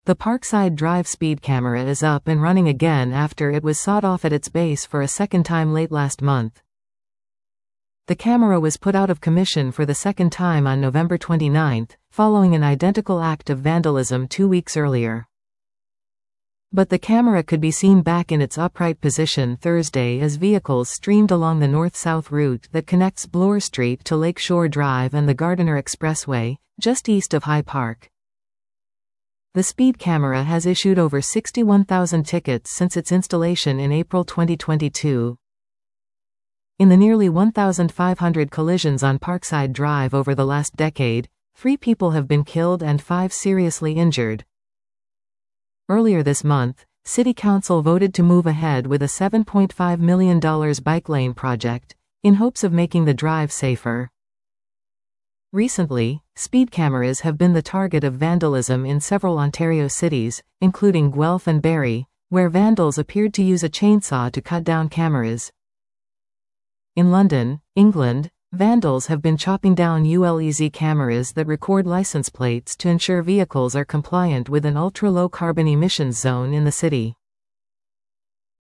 The Parkside Drive speed camera is up and running again after it was sawed off at its base for a second time late last month. The camera was put out of commission for the second time on November 29, following an identical act of vandalism 2 weeks earlier. But the camera could be seen back in its upright position Thursday as vehicles streamed along the north-south route that connects Bloor Street to Lakeshore Drive and the Gardiner Expressway, just east of High Park. The speed camera has issued over 61,000 tickets since its installation in April 2022. In the nearly 1,500 collisions on Parkside Drive over the last decade, 3 people have been killed and 5 seriously injured. Earlier this month, City Council voted to move ahead with a $7.5 million bike lane project, in hopes of making the drive safer. Recently, speed cameras have been the target of vandalism in several Ontario cities, including Guelph and Barrie, where vandals appeared to use a chainsaw to cut down cameras. In London, England, vandals have been chopping down ULEZ cameras that record license plates to ensure vehicles are compliant with an ultra-low carbon emissions zone in the city.